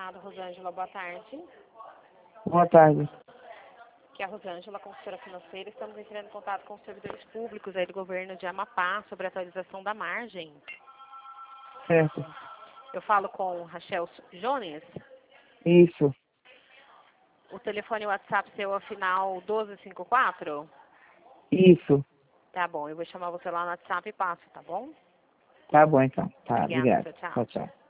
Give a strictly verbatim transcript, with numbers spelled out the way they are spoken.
Amado, Rosângela, boa tarde. Boa tarde. Aqui é a Rosângela, consultora financeira. Estamos entrando em contato com os servidores públicos aí do governo de Amapá sobre a atualização da margem. Certo. Eu falo com Rachel Jones. Isso. O telefone WhatsApp seu é o final doze cinquenta e quatro? Isso. Tá bom, eu vou chamar você lá no WhatsApp e passo, tá bom? Tá bom, então. Tá, Obrigada, obrigado. tchau, tchau. Tchau, tchau.